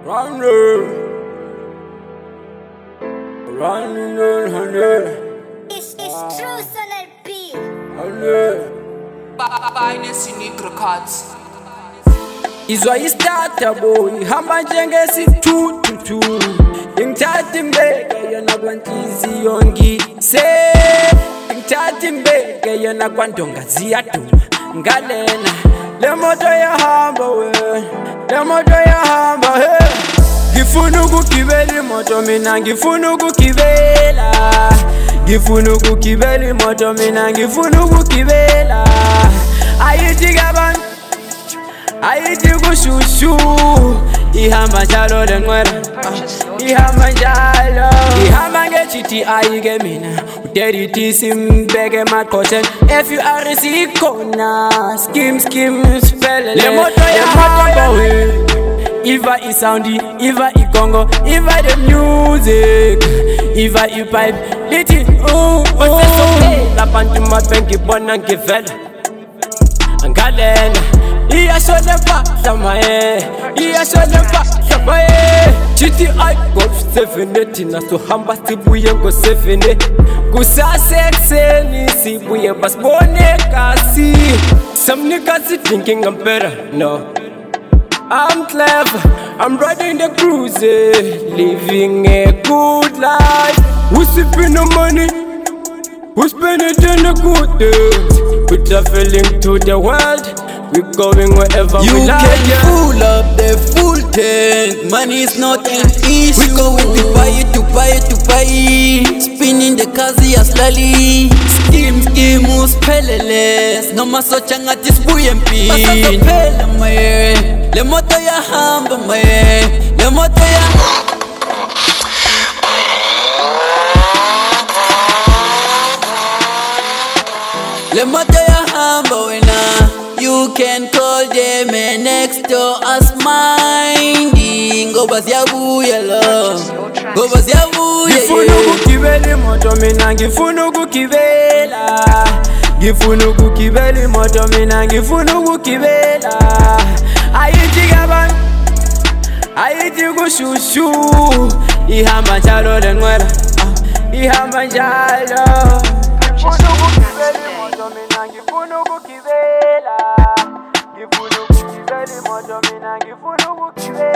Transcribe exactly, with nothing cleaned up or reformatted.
Running, running, running. It's, it's true, Son L P. Finest unique records. Izwa istata boy, hamba njengesithuthuthu. Ngithatha imbeke yona kwanhliziyo yongise. Ngithatha imbeke yona kwandonga ziyaduma. Ngalena le moto yahamba we, le moto yahamba he. Ngifuna ukugibela imoto mina, ngifuna ukugibela. Ngifuna ukugibela imoto mina, ngifuna ukugibela. Ayithi kabantu, ayithi kushushu. Ihamba njalo le nqwela, ihamba njalo. Ihamba nge-G T I ke mina, udaddy T simbeke emaqhosheni. F U R C khona, skim skim siphelele. Le moto yahamba we, iva isoundi, iva igongo, iva the music, iva ipipe, lithi oh oh. Labantu mabengi bona ngivela, ngalena iyashona mpahla maye, iyashona mpahla maye. G T I Golf seven thina sohamba sibuye ngo seven, kusasa ekuseni sibuye basibone kasi. Some niggas thinking I'm better, no, I'm clever, I'm riding the cruise, living a good life. Who's sipping the money? Who's spending it on the good things? We're traveling to the world, we're going wherever you we like. You can full up the full tank, money is not an issue. We going to buy it, to buy it, to buy it. Spinning the kazi ya slowly. Skim skim usphelele, noma socha ngathi sibuye empini. Basazophela maye, le moto yahamba maye, le moto ya le moto yahamba wena. You can call them next door us minding. Ngoba siyabuya lo, ngoba siyabuya. Ngifuna ukugibela imoto mina, ngifuna ukugibela. Ngifuna ukugibela imoto mina, ngifuna ukugibela. Ayithi kabantu, ayithi kushushu. Ihamba njalo le nqwela, ihamba njalo. Ngifuna ukugibela imoto mina, ngifuna ukugibela. Ngifuna ukugibela imoto mina, ngifuna ukugibela.